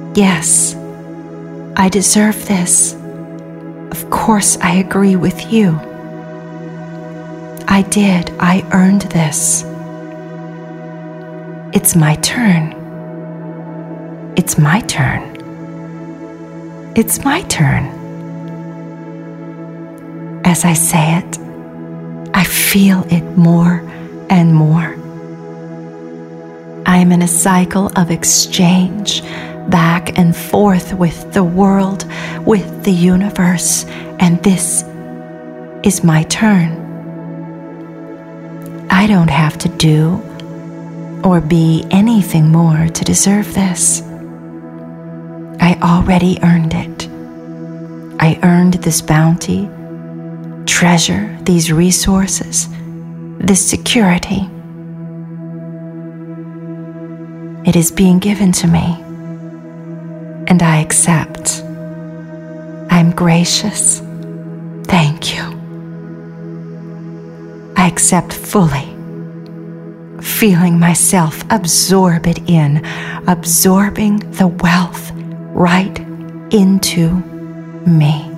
Yes, I deserve this. Of course, I agree with you. I earned this. It's my turn. It's my turn. It's my turn. As I say it, I feel it more and more. I am in a cycle of exchange, back and forth with the world, with the universe, and this is my turn. I don't have to do or be anything more to deserve this. I already earned it. I earned this bounty, treasure, these resources, this security. It is being given to me, and I accept. I'm gracious. Thank you. I accept fully, feeling myself absorb it in, absorbing the wealth right into me.